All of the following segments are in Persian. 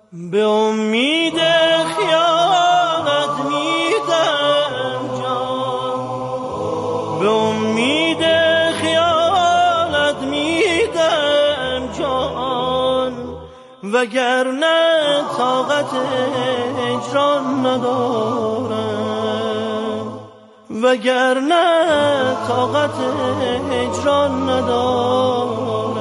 به امید خیالت میدم جان، به امید خیالت میدم جان، وگرنه طاقت هجران ندارم، وگرنه طاقت هجران ندارم.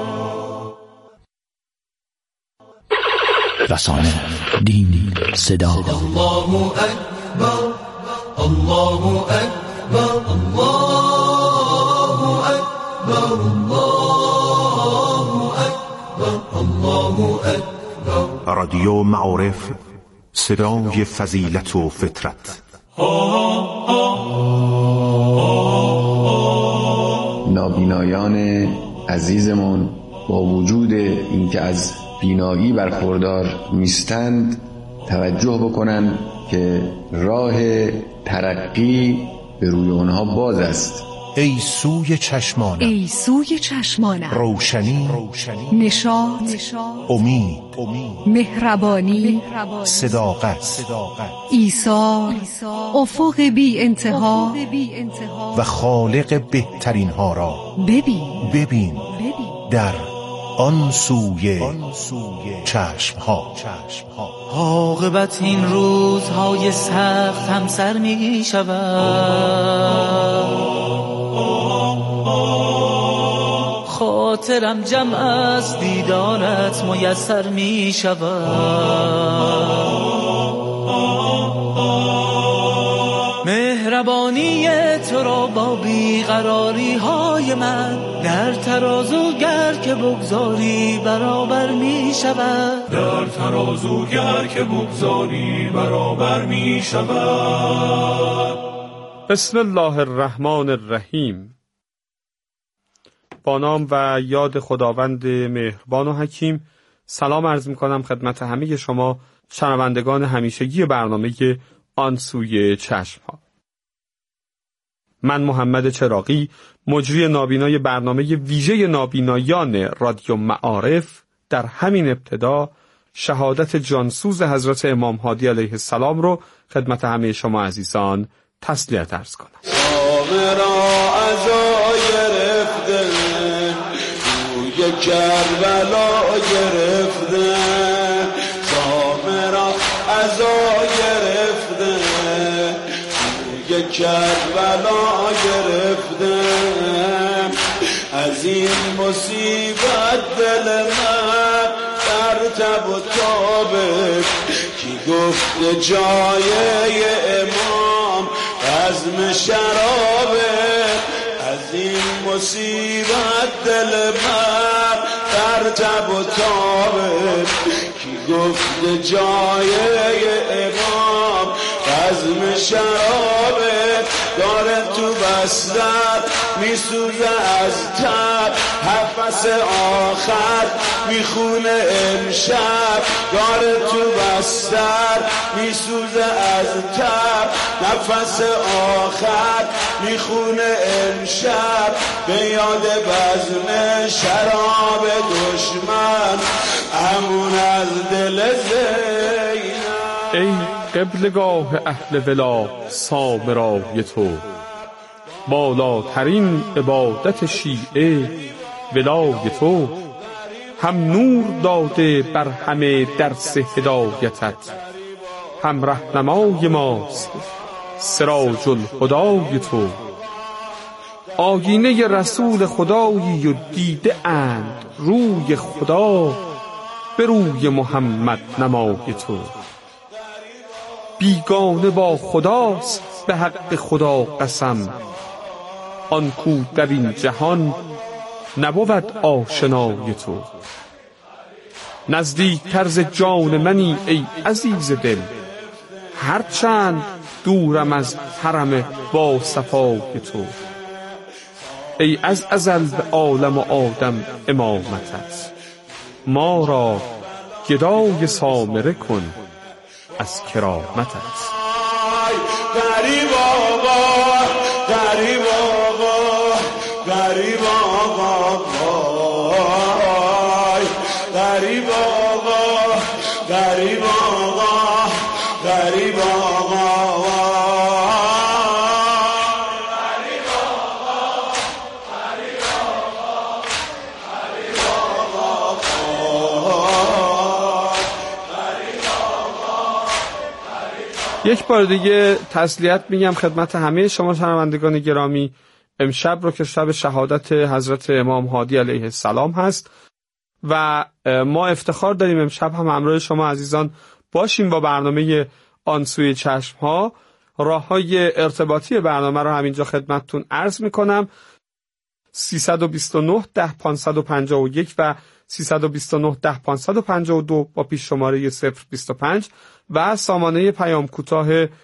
رسانه، دین، صدا. الله اکبر، الله اکبر، الله اکبر، الله اکبر، الله اکبر. رادیو معارف، صدای فضیلت و فطرت. نابینایان عزیزمون با وجود اینکه از بینایی برخوردار نیستند توجه بکنند که راه ترقی به روی آنها باز است. ای سوی چشمانم، ای سوی چشمانم، روشنی، نشاط، امید، مهربانی، صداقت، ایثار، افق بی انتها و خالق بهترین ها را ببین در آن سوی چشم ها. عاقبت این روزهای سخت هم سر می شود، خاطرم جمع از دیدارت میسر می شود. مهربانی تو را با بیقراری های من در ترازوگر که بگذاری برابر می شود، در ترازوگر که بگذاری برابر می شود. بسم الله الرحمن الرحیم. با نام و یاد خداوند مهربان و حکیم. سلام عرض می کنم خدمت همه شما شنوندگان همیشگی برنامه آن سوی چشم ها. من محمد چراغی، مجری نابینای برنامه ویژه نابینایان رادیو معارف، در همین ابتدا شهادت جانسوز حضرت امام هادی علیه السلام رو خدمت همه شما عزیزان تسلیت عرض کنم. مرا عزا گرفته توی کربلا گرفته، مرا عزا گرفته توی کربلا گرفته، از این مصیبت دل من در تب و تابه، کی گفت جای امام عزم شرابه، از این مصیبت دل من در تب و تابه، کی گفت جای امام عزم شرابه، داره تو بستر میسوزه از تب، نفس آخر میخونه امشب، داره تو بستر میسوزه از تب، نفس آخر میخونه امشب، به یاد بزم شراب دشمن همون از دل زینب. ای قبلگاه اهل ولا سامرای تو، بالاترین عبادت شیعه ولای تو، هم نور داده بر همه درس هدایتت، هم رهنمای ماست سراج الهدای تو، آیینه رسول خدایی و دیده اند روی خدا به روی محمد نمای تو، بیگانه با خداست به حق خدا قسم، آن کو در این جهان نبود آشنای تو، نزدیک طرز جان منی ای عزیز دل، هرچند دورم از حرم با صفای تو، ای از ازل به عالم و آدم امامتت، ما را گدای سامره کن از کرامتت. غریب آقا، غریب آقا، غریب آقا، غریب آقا، غریب آقا غریب آقا یک بار دیگه تسلیت میگم خدمت همه شما شنوندگان گرامی. امشب رو که شب شهادت حضرت امام هادی علیه السلام هست و ما افتخار داریم امشب هم همراه شما عزیزان باشیم با برنامه آن سوی چشم ها. راه‌های ارتباطی برنامه رو همینجا خدمتتون عرض میکنم: 329 10 551 و 329 10 552 با پیش شماره 025 و سامانه پیام کوتاه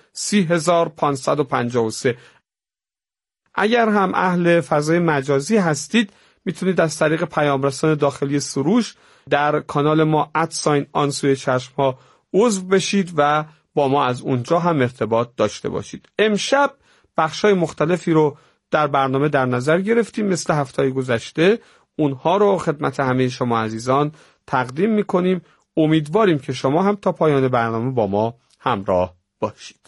30553. اگر هم اهل فضای مجازی هستید میتونید از طریق پیام رسان داخلی سروش در کانال ما @آنسوی چشم ها عضو بشید و با ما از اونجا هم ارتباط داشته باشید. امشب بخشای مختلفی رو در برنامه در نظر گرفتیم مثل هفته‌های گذشته. اونها رو خدمت همه شما عزیزان تقدیم میکنیم. امیدواریم که شما هم تا پایان برنامه با ما همراه باشید.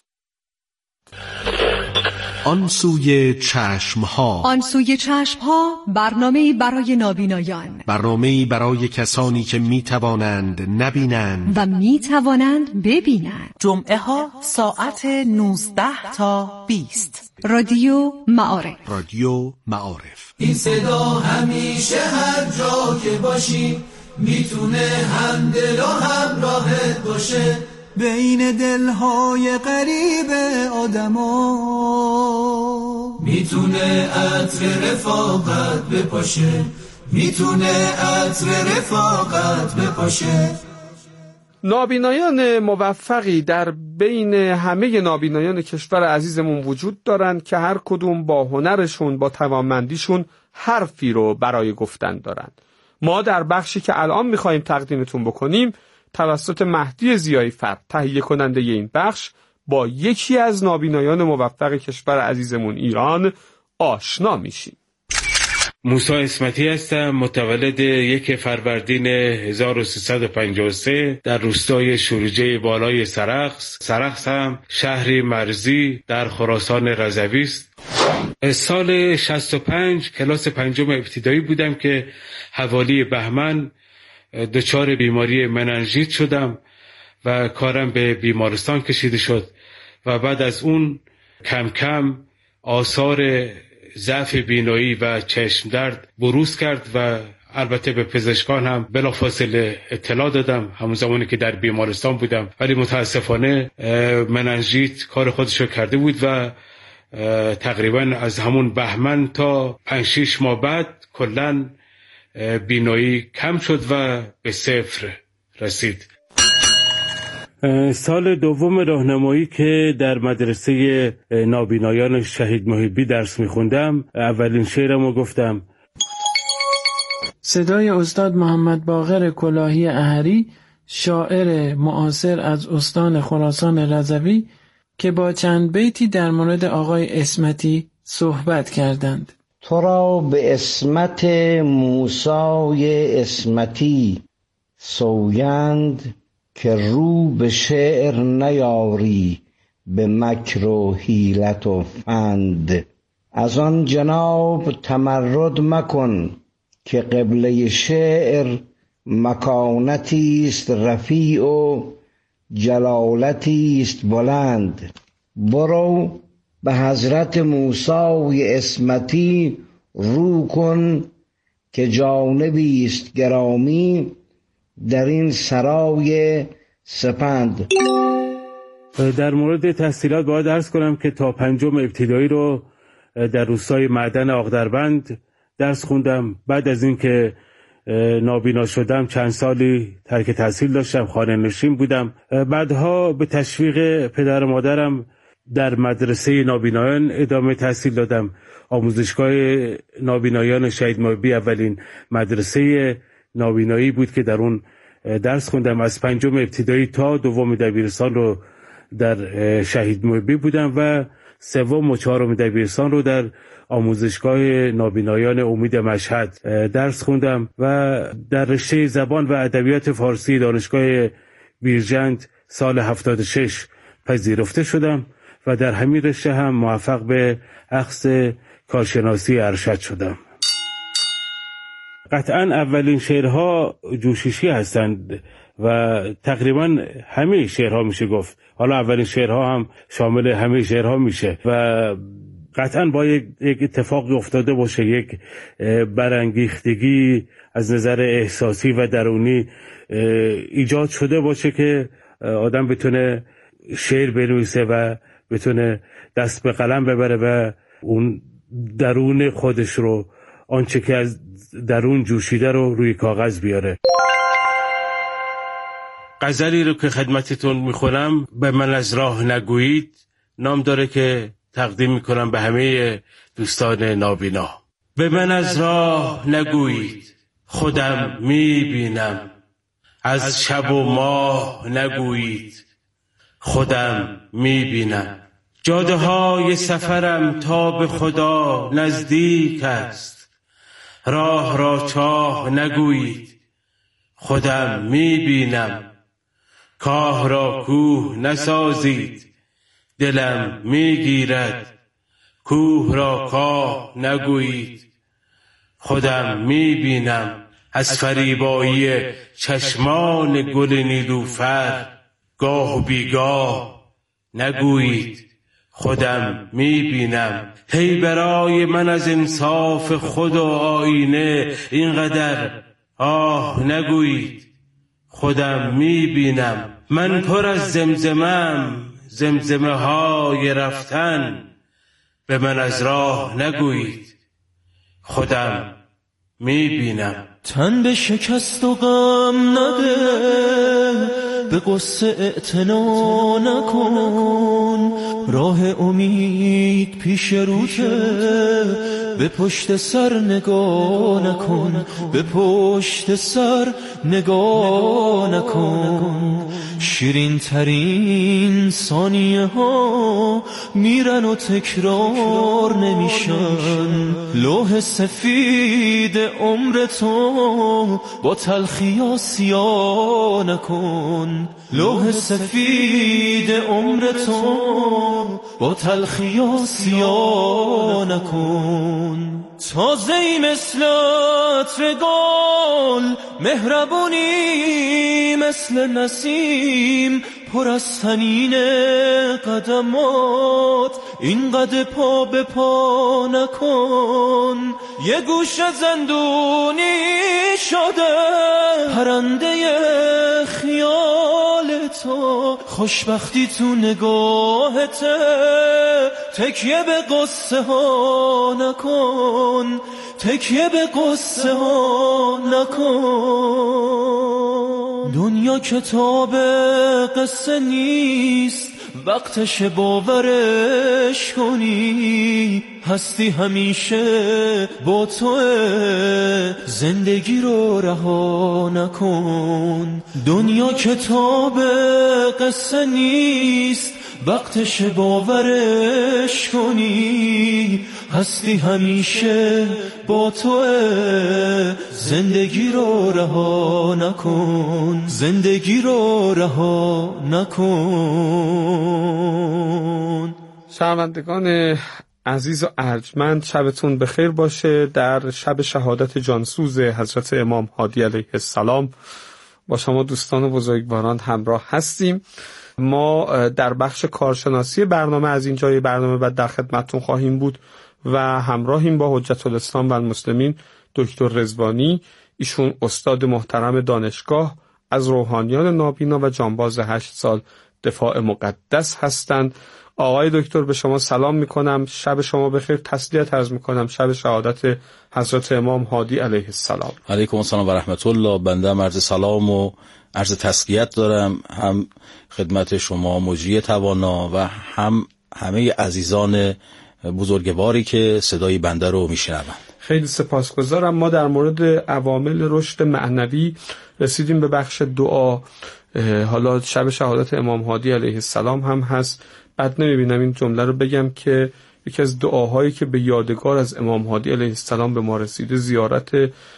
آن سوی چشم ها. آن سوی چشم ها برنامه‌ای برای نابینایان، برنامه‌ای برای کسانی که میتوانند نبینند و میتوانند ببینند. جمعه ها ساعت 19 تا 20. رادیو معارف. رادیو معارف. این صدا همیشه هر جا که باشی میتونه هم دل و هم راحت باشه، بین دلهای غریب آدما میتونه عطر رفاقت بپاشه، میتونه عطر رفاقت بپاشه. نابینایان موفقی در بین همه نابینایان کشور عزیزمون وجود دارن که هر کدوم با هنرشون، با توانمندیشون حرفی رو برای گفتن دارن. ما در بخشی که الان میخواییم تقدیمتون بکنیم توسط مهدی ضیایی فرد، تهیه کننده این بخش، با یکی از نابینایان موفق کشور عزیزمون ایران آشنا میشیم. موسی اسمتی هستم، متولد 1 فروردین 1353 در روستای شوریجه بالای سرخس. سرخس هم شهری مرزی در خراسان رضوی است. سال 65 کلاس 5 ابتدایی بودم که حوالی بهمن دچار بیماری مننژیت شدم و کارم به بیمارستان کشیده شد و بعد از اون کم کم آثار ضعف بینایی و چشم درد بروز کرد و البته به پزشکان هم بلافاصله اطلاع دادم همون زمانی که در بیمارستان بودم، ولی متاسفانه مننژیت کار خودشو کرده بود و تقریبا از همون بهمن تا 5-6 ماه بعد کلاً بینایی کم شد و به 0 رسید. سال دوم راهنمایی که در مدرسه نابینایان شهید محبی درس میخوندم اولین شعرمو گفتم. صدای استاد محمد باقر کلاهی احری، شاعر معاصر از استان خراسان رضوی، که با چند بیتی در مورد آقای اسمتی صحبت کردند. تو را به اسمت موسی اسمتی سوگند که رو به شعر نیاری به مکر و حیلت و فند. از آن جناب تمرد مکن که قبله شعر مکانتی است رفیع و جلالتی است بلند. برو به حضرت موسی اسمتی رو کن که جانبی است گرامی در این سرای سپند. در مورد تحصیلات باید عرض کنم که تا 5 ابتدایی رو در روستای معدن آغدربند درس خوندم. بعد از اینکه نابینا شدم چند سالی ترک تحصیل داشتم، خانه نشین بودم. بعدها به تشویق پدر و مادرم در مدرسه نابینایان ادامه تحصیل دادم. آموزشگاه نابینایان شهید محبی اولین مدرسه نابینایی بود که در اون درس خوندم. از 5 ابتدایی تا 2 دبیرستان رو در شهید محبی بودم و 3 و 4 دبیرستان رو در آموزشگاه نابینایان امید مشهد درس خوندم و در رشته زبان و ادبیات فارسی دانشگاه بیرجند سال 76 پذیرفته شدم و در همین رشته هم موفق به اخذ کارشناسی ارشد شدم. قطعا اولین شعرها جوشیشی هستند و تقریبا همه شعرها میشه گفت. حالا اولین شعرها هم شامل همه شعرها میشه و قطعا با یک اتفاقی افتاده باشه، یک برانگیختگی از نظر احساسی و درونی ایجاد شده باشه که آدم بتونه شعر بنویسه و بتونه دست به قلم ببره و اون درون خودش رو، آنچه که از درون جوشیده رو روی کاغذ بیاره. غزلی رو که خدمتتون میخونم، به من از راه نگویید، نام داره که تقدیم میکنم به همه دوستان نابینا. به من از راه نگویید، خودم میبینم. از شب و ماه نگویید، خودم میبینم. جاده های سفرم تا به خدا نزدیک است. راه را چاه نگویید، خودم میبینم. کاه را کوه نسازید، دلم میگیرد. کوه را کاه نگویید، خودم میبینم. از فریبایی چشمان گل نیلوفر گاه و بیگاه نگویید، خودم میبینم. هی برای من از انصاف خود و آینه اینقدر آه نگویید، خودم میبینم. من پر از زمزمم، زمزمه های رفتن. به من از راه نگویید، خودم میبینم. تن به شکست و غم نده، به قصه اعتنا نکن. راه امید پیش روته، به پشت سر نگاه نکن. به پشت سر نگاه نکن. شیرین ترین ثانیه ها میرن و تکرار نمیشن. لوح سفید عمر تو با تلخی ها سیاه نکن. لوح سفید عمر تو با تلخی ها سیاه نکن. تازه‌ای مثل عطر گل، مهربونی مثل نسیم، پر از طنین قدمات. اینقدر پا به پا نکن. یه گوشه زندونی شده پرنده خیال تو. خوشبختی تو نگاهته، تکیه به قصه ها نکن. تکیه به قصه ها نکن. دنیا کتاب قصه نیست، وقتش باورش کنی. هستی همیشه با توه، زندگی رو رها نکن. دنیا کتاب قصه نیست، وقتش باورش کنی. هستی همیشه با توه، زندگی رو رها نکن. زندگی رو رها نکن. شنوندگان عزیز و ارجمند، شبتون بخیر باشه. در شب شهادت جانسوز حضرت امام هادی علیه السلام با شما دوستان بزرگواران همراه هستیم. ما در بخش کارشناسی برنامه از اینجای برنامه بعد در خدمتتون خواهیم بود و همراهیم با حجت الاسلام و المسلمین دکتر رضوانی. ایشون استاد محترم دانشگاه، از روحانیان نابینا و جانباز 8 سال دفاع مقدس هستند. آقای دکتر به شما سلام میکنم، شب شما بخیر، تسلیت عرض میکنم شب شهادت حضرت امام هادی علیه السلام. علیکم السلام و رحمت الله. بنده هم عرض سلام و عرض تسلیت دارم، هم خدمت شما مجری توانا و هم همه عزیزان بزرگواری که صدای بنده رو میشنوند. خیلی سپاسگزارم. ما در مورد عوامل رشد معنوی رسیدیم به بخش دعا. حالا شب شهادت امام هادی علیه السلام هم هست. بعد نمیبینم این جمله رو بگم که یکی از دعاهایی که به یادگار از امام هادی علیه السلام به ما رسیده زیارت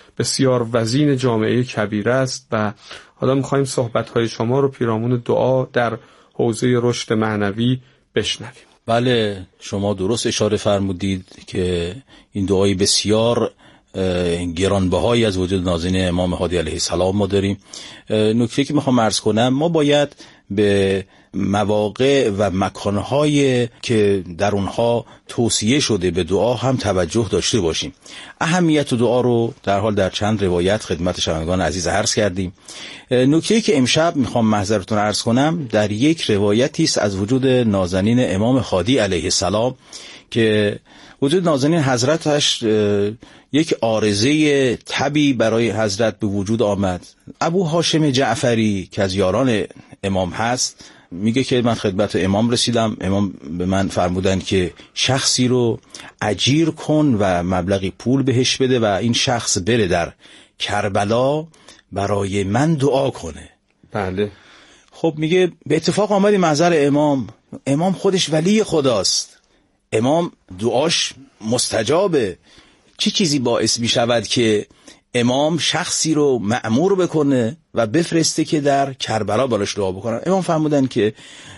بسیار وزین جامعه کبیره است و حالا می‌خوایم صحبت‌های شما رو پیرامون دعا در حوزه رشد معنوی بشنویم. بله، شما درست اشاره فرمودید که این دعای بسیار گرانبهایی از وجود نازنین امام هادی علیه السلام ما داریم. نکته که میخوام عرض کنم، ما باید به مواقع و مکانهای که در اونها توصیه شده به دعا هم توجه داشته باشیم. اهمیت دعا رو در چند روایت خدمت شنوندگان عزیز عرض کردیم. نکته‌ای که امشب میخوام محضرتون عرض کنم در یک روایتی است از وجود نازنین امام هادی علیه السلام که وجود نازنین حضرتش یک عارضه تبی برای حضرت به وجود آمد. ابو هاشم جعفری که از یاران امام هست میگه که من خدمت امام رسیدم، امام به من فرمودن که شخصی رو اجیر کن و مبلغی پول بهش بده و این شخص بره در کربلا برای من دعا کنه. بله. خب میگه به اتفاق آمدیم محضر امام خودش ولی خداست، امام دعاش مستجابه. چه چیزی باعث می شود که امام شخصی رو مأمور بکنه و بفرسته که در کربلا براش دعا بکنن؟ امام فرمودن که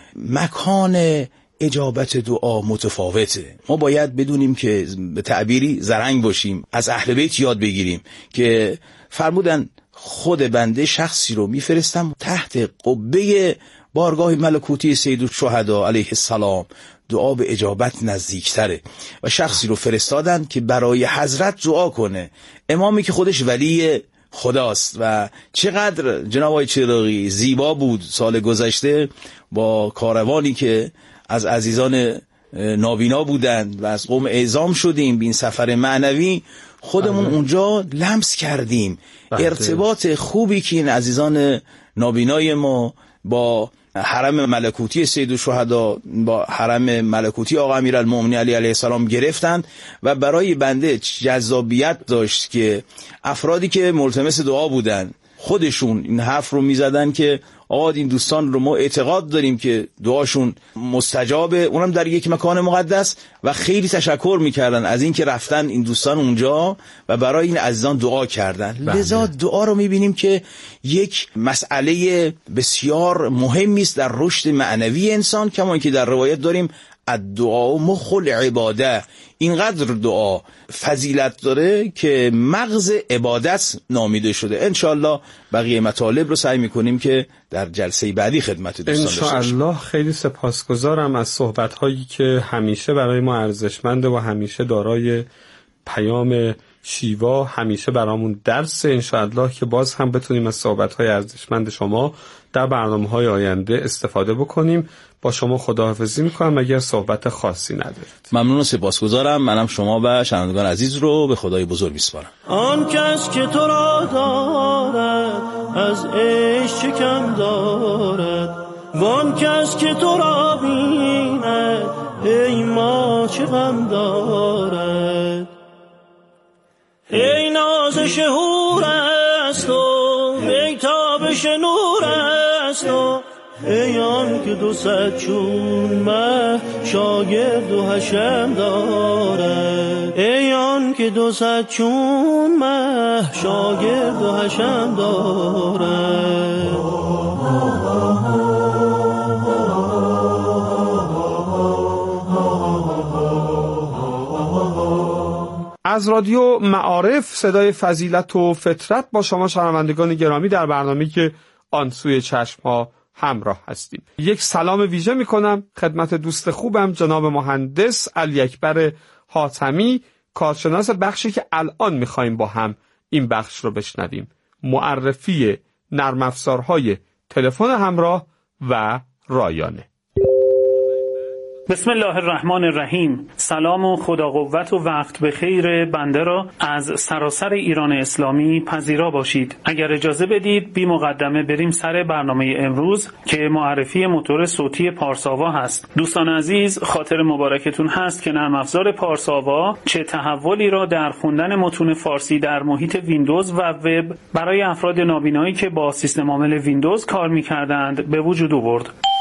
مکان اجابت دعا متفاوته. ما باید بدونیم که به تعبیری زرنگ باشیم، از اهل بیت یاد بگیریم که فرمودن خود بنده شخصی رو میفرستم تحت قبه بارگاه ملکوتی سیدالشهدا علیه السلام، دعا به اجابت نزدیکتره و شخصی رو فرستادن که برای حضرت دعا کنه. امامی که خودش ولی خداست و چقدر جناب آقای چراغی زیبا بود سال گذشته با کاروانی که از عزیزان نابینا بودند و از قوم اعزام شدیم به این سفر معنوی، خودمون اونجا لمس کردیم ارتباط خوبی که این عزیزان نابینای ما با حرم ملکوتی سیدالشهدا، با حرم ملکوتی آقا امیرالمومنین علیه السلام گرفتند و برای بنده جذابیت داشت که افرادی که ملتمس دعا بودن خودشون این حرف رو میزدن که آقا این دوستان رو ما اعتقاد داریم که دعاشون مستجابه، اونم در یک مکان مقدس، و خیلی تشکر میکردن از این که رفتن این دوستان اونجا و برای این عزیزان دعا کردن. لذا دعا رو میبینیم که یک مسئله بسیار مهمی است در رشد معنوی انسان، کما اینکه در روایت داریم الدعا مخ العباده، اینقدر دعا فضیلت داره که مغز عبادت نامیده شده. انشاءالله بقیه مطالب رو سعی میکنیم که در جلسه بعدی خدمت دوستان داشته باشیم. انشاءالله. خیلی سپاسگزارم از صحبت‌هایی که همیشه برای ما ارزشمنده و همیشه دارای پیام شیوا، همیشه برامون درس. انشاءالله که باز هم بتونیم از صحبت‌های ارزشمند شما در برنامه‌های آینده استفاده بکنیم. با شما خداحافظی میکنم اگر صحبت خاصی ندارید. ممنون و سپاسگزارم. منم شما و شنوندگان عزیز رو به خدای بزرگ میسپارم. آن کس که تو را دارد از عشق چه کم دارد، وان کس که تو را بیند ای ما چه غم دارد. ای نازش حور است و ای تابش نور است و ای آن که 200 چون مه شاگرد و حشم دارد. ای آن که 200 چون مه شاگرد و حشم دارد. از رادیو معارف صدای فضیلت و فطرت با شما شنوندگان گرامی در برنامه‌ای که آن سوی چشم‌ها همراه هستیم. یک سلام ویژه میکنم خدمت دوست خوبم جناب مهندس علی اکبر حاتمی، کارشناس بخشی که الان میخوایم با هم این بخش رو بشنویم، معرفی نرم افزارهای تلفن همراه و رایانه. بسم الله الرحمن الرحیم. سلام و خدا قوت و وقت بخیر بنده را از سراسر ایران اسلامی پذیرا باشید. اگر اجازه بدید بی مقدمه بریم سر برنامه امروز که معرفی موتور صوتی پارساوا هست. دوستان عزیز، خاطر مبارکتون هست که نرم افزار پارساوا چه تحولی را در خوندن متون فارسی در محیط ویندوز و وب برای افراد نابینایی که با سیستم عامل ویندوز کار می‌کردند به وجود آورد.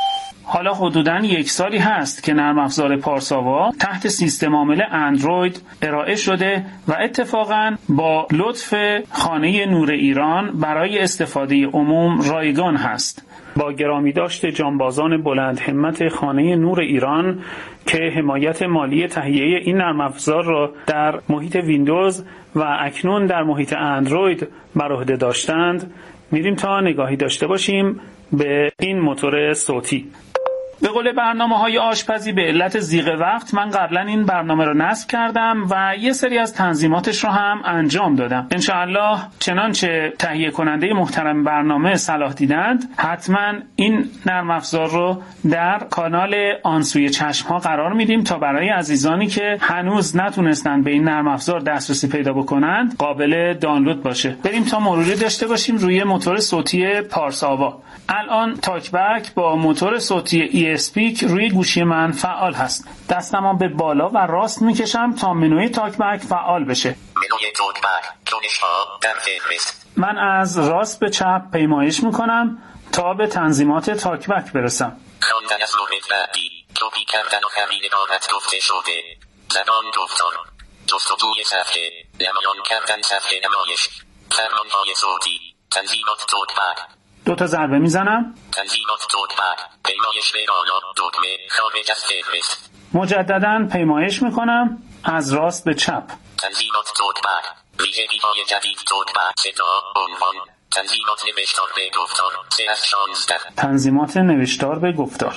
حالا حدوداً 1 سالی هست که نرم افزار پارساوا تحت سیستم عامل اندروید ارائه شده و اتفاقاً با لطف خانه نور ایران برای استفاده عموم رایگان هست. با گرامی داشت جانبازان بلند همت خانه نور ایران که حمایت مالی تهیه این نرم افزار را در محیط ویندوز و اکنون در محیط اندروید بر عهده داشتند، میریم تا نگاهی داشته باشیم به این موتور صوتی. به قول برنامه‌های آشپزی به علت ضیق وقت من قبلا این برنامه رو نصب کردم و یه سری از تنظیماتش رو هم انجام دادم. انشاءالله چنانچه تهیه کننده محترم برنامه صلاح دیدند حتما این نرم افزار رو در کانال آن سوی چشم‌ها قرار میدیم تا برای عزیزانی که هنوز نتونستن به این نرم افزار دسترسی پیدا بکنند قابل دانلود باشه. بریم تا مروری داشته باشیم روی موتور صوتی پارساوا. الان تاکبک با موتور صوتی اسپیک روی گوشی من فعال هست. دستمو به بالا و راست میکشم تا منوی تاکبک فعال بشه. منوی تاکبک کنش‌ها در فهرست. من از راست به چپ پیمایش میکنم تا به تنظیمات تاکبک برسم. خواندن از مورد بعدی، کپی کردن و خرید عبارت گفته شده. زبان گفتار، جستجوی صفحه، نمایان کردن صفحه نمایش، فرمانهای صوتی، تنظیمات تاکبک. 2 ضربه میزنم. تنظیمات تاکبک، پیمایش به بالا، دکمه خارج از فهرست. مجددا پیمایش میکنم از راست به چپ. تنظیمات تاکبک، ویژگی‌های جدید تاکبک، صدا، عنوان، تنظیمات نوشتار به گفتار 3/16. تنظیمات نوشتار به گفتار.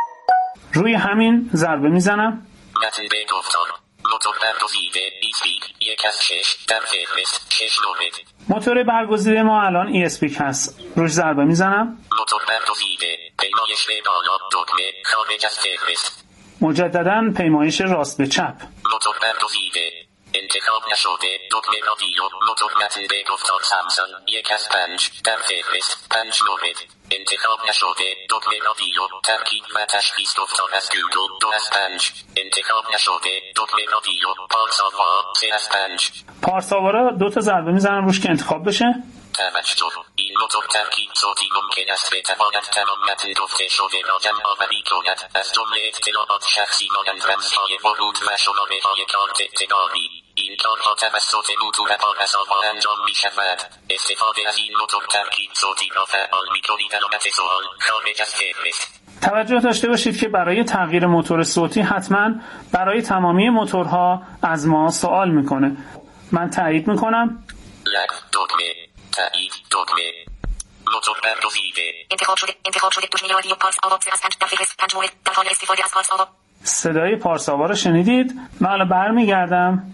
روی همین ضربه میزنم. متن به گفتار، موتور برگزیده، اسپیک 1/6 در فهرست 6 مورد. موتور برگزیده ما الان اسپیک هست. روش ضربه میزنم. موتور برگزیده، پیمایش به بالا، دکمه خارج از فهرست. مجددا پیمایش راست به چپ. موتور برگزیده، انتخاب نشده، دکمه رادیو، موتور متن به گفتار سامسون 1/5 در فهرست 5 مورد. انتخاب نشده، دکمه رادیو، ترکیب و تشخیص گفتار از گوگل 2/5. انتخاب نشده، دکمه رادیو، پارساوا 3/5. پارساوا را 2 ضربه میزنم روش که انتخاب بشه. توجه، این موتور ترکیب صوتی ممکن است بتواند تمام متن گفته شده را جمع آوری کند، از جمله اطلاعات شخصی مانند رمزهای ورود و شماره‌های کارت اعتباری. این کارها توسط موتور پارساوا انجام می شود. استفاده از این موتور ترکیب صوتی را فعال می کنید. علامت سوال خارج از فهرست. توجه داشته باشید که برای تغییر موتور صوتی حتما برای تمامی موتورها از ما سوال میکنه. من تایید میکنم. لک دکمه، تایید دکمه، موتور برگزیده، انتخاب شده دکمه رادیو پارساوا 3/5 در فهرست 5 مورد. در حال استفاده از پارساوا. صدای پارساوا رو شنیدید؟ من حالا برمیگردم.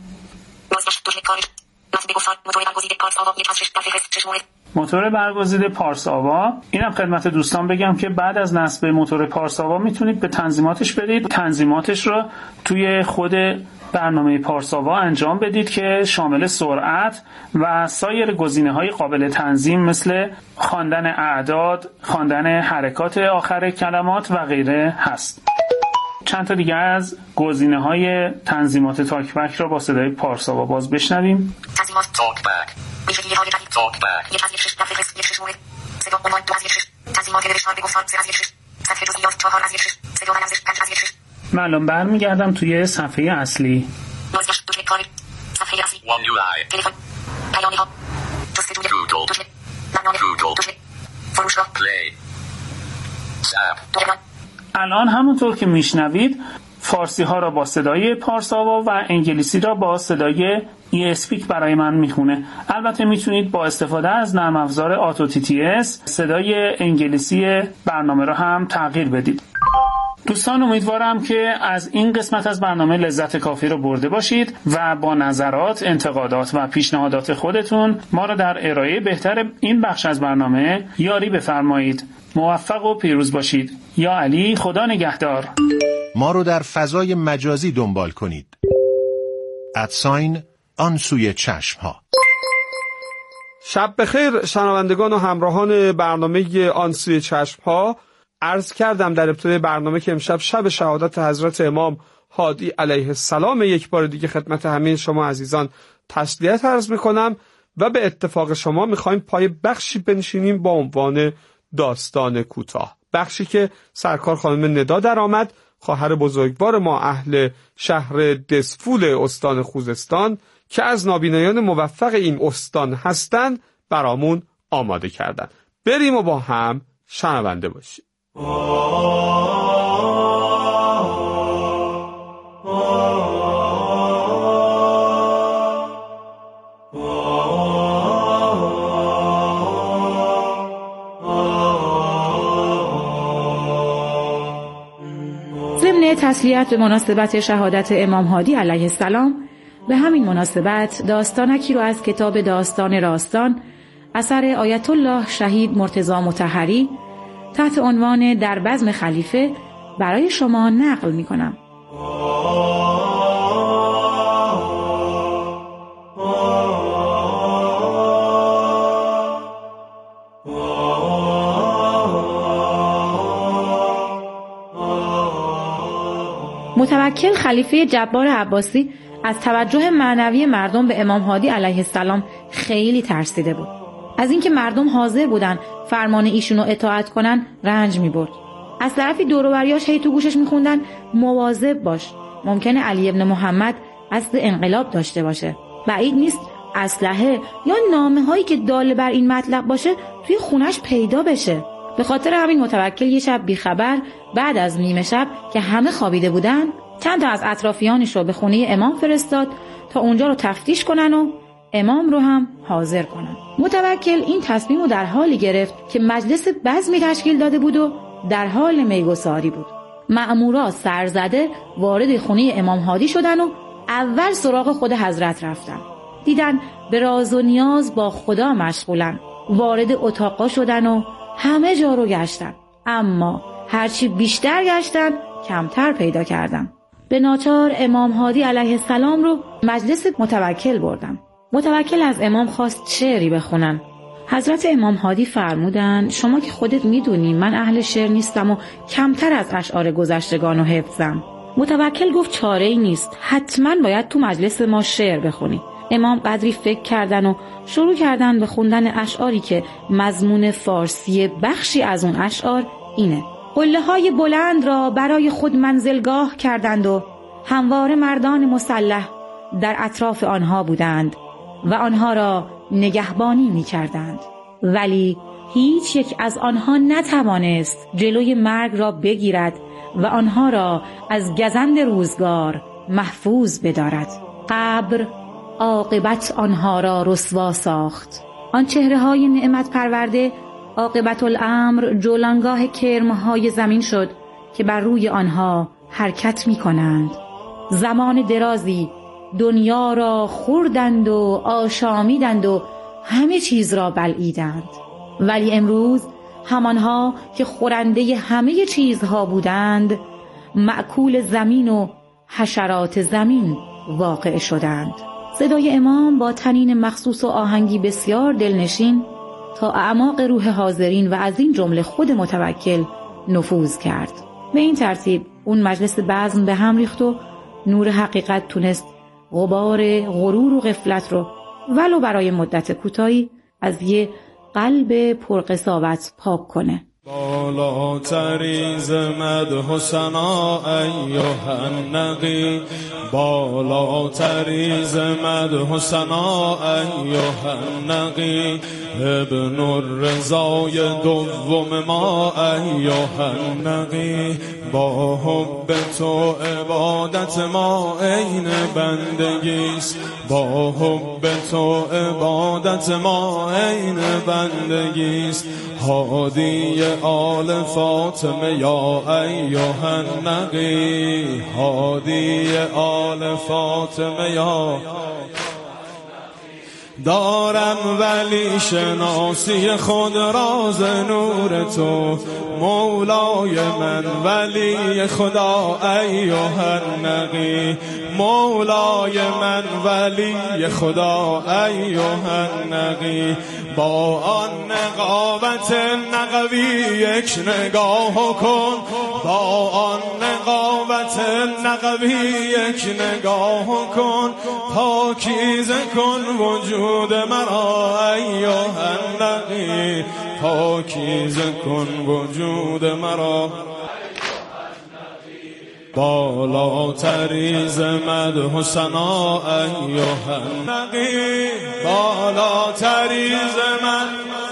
موتور برگزیده پارساوا. اینم خدمت دوستان بگم که بعد از نصب موتور پارساوا میتونید به تنظیماتش برید. تنظیماتش رو توی خود برنامه پارساوا انجام بدید که شامل سرعت و سایر گزینه‌های قابل تنظیم مثل خواندن اعداد، خواندن حرکات آخر کلمات و غیره هست. چند تا دیگه از گزینه‌های تنظیمات تاکبک را با صدای پارساوا باز بشنویم. تنظیمات تاکبک، ویژگی‌های جدید تاکبک 1/6 در فهرست 1/6 مورد. صدا عنوان 2/6. تنظیمات نوشتار به گفتار 3/6. صفحه جزئیات 4/6. صدا لمسش 5/6. من الان برمیگردم توی صفحه اصلی. بازگشت دکمه کاری. صفحه اصلی. وان یو آی. تلفن. پیام‌ها. جستجوی گوگل. دکمه. برنامه گوگل. فروشگاه. پلی. ساب. دکمه. الان همونطور که میشنوید فارسی ها را با صدای پارساوا و انگلیسی را با صدای اسپیک برای من میخونه. البته میتونید با استفاده از نرم افزار آتو TTS صدای انگلیسی برنامه را هم تغییر بدید. دوستان امیدوارم که از این قسمت از برنامه لذت کافی رو برده باشید و با نظرات، انتقادات و پیشنهادات خودتون ما را در ارائه بهتر این بخش از برنامه یاری بفرمایید. موفق و پیروز باشید. یا علی، خدا نگهدار. ما رو در فضای مجازی دنبال کنید. @آن سوی چشم‌ها. شب بخیر شنوندگان و همراهان برنامه آن سوی چشم‌ها. عرض کردم در ابتدای برنامه که امشب شب شهادت حضرت امام هادی علیه السلام. یک بار دیگه خدمت همه شما عزیزان تسلیت عرض میکنم و به اتفاق شما میخوایم پای بخشی بنشینیم با عنوان داستان کوتاه. بخشی که سرکار خانم ندا در آمد، خواهر بزرگوار ما اهل شهر دسفول استان خوزستان که از نابینایان موفق این استان هستند برامون آماده کردن. بریم و با هم شنونده باشیم. ضمن تسلیت به مناسبت شهادت امام هادی علیه السلام، به همین مناسبت داستانکی رو از کتاب داستان راستان اثر آیت الله شهید مرتضی مطهری تحت عنوان در بزم خلیفه برای شما نقل می کنم. متوکل خلیفه جبار عباسی از توجه معنوی مردم به امام هادی علیه السلام خیلی ترسیده بود. از اینکه مردم حاضر بودن فرمان ایشونو اطاعت کنن رنج می‌برد. از طرفی دور و بریاش هی تو گوشش می‌خوندن مواظب باش، ممکنه علی ابن محمد قصد انقلاب داشته باشه. بعید نیست اسلحه یا نامه‌هایی که دال بر این مطلب باشه توی خونش پیدا بشه. به خاطر همین متوکل یه شب بیخبر بعد از نیمه شب که همه خوابیده بودن چند تا از اطرافیانش رو به خونه امام فرستاد تا اونجا رو تفتیش کنن و امام رو هم حاضر کنن. متوکل این تصمیم رو در حالی گرفت که مجلس بزمی تشکیل داده بود و در حال میگساری بود. مأمورا سرزده وارد خونه امام هادی شدن و اول سراغ خود حضرت رفتن. دیدن به راز و نیاز با خدا مشغولن. وارد اتاقا شدن و همه جا رو گشتن، اما هرچی بیشتر گشتن کمتر پیدا کردن. به ناچار امام هادی علیه السلام رو مجلس متوکل بردن. متوکل از امام خواست شعری بخونن. حضرت امام هادی فرمودن شما که خودت میدونی من اهل شعر نیستم و کمتر از اشعار گذشتگان و حفظم. متوکل گفت چاره‌ای نیست، حتما باید تو مجلس ما شعر بخونی. امام قدری فکر کردن و شروع کردن به خوندن اشعاری که مضمون فارسی بخشی از اون اشعار اینه: قله‌های بلند را برای خود منزلگاه کردند و همواره مردان مسلح در اطراف آنها بودند و آنها را نگهبانی می کردند، ولی هیچ یک از آنها نتوانست جلوی مرگ را بگیرد و آنها را از گزند روزگار محفوظ بدارد. قبر عاقبت آنها را رسوا ساخت. آن چهره‌های نعمت پرورده عاقبت الامر جولانگاه کرم‌های زمین شد که بر روی آنها حرکت می کنند. زمان درازی دنیا را خوردند و آشامیدند و همه چیز را بلعیدند، ولی امروز همانها که خورنده همه چیزها بودند مأکول زمین و حشرات زمین واقع شدند. صدای امام با طنین مخصوص و آهنگی بسیار دلنشین تا اعماق روح حاضرین و از این جمله خود متوکل نفوذ کرد. به این ترتیب اون مجلس بزم به هم ریخت و نور حقیقت تونست غبار غرور و غفلت رو ولو برای مدت کوتاهی از یه قلب پرقساوت پاک کنه. بالاتری ز مدح و ثنا ایها النقی، بالاتری ز مدح و ثنا ایها النقی، ابن الرضای دوم ما ایها النقی، با حب تو عبادت ما عین بندگیست، با حب تو عبادت ما عین بندگیست. هادی آل فاطمه یا ایها النقی، هادی آل فاطمه یا دارم ولی شناسی خود راز نور تو، مولای من ولی خدا ایها النقی، مولای من ولی خدا ایها النقی. با آن نقابت نقوی یک نگاه کن، با آن نقابت نقوی یک نگاه کن، پاکیزه کن وجود وجود مرا ایها النقی پاکیزه کن وجود مرا بالاتری ز مدح و ثنا ایها النقی بالاتری ز مدح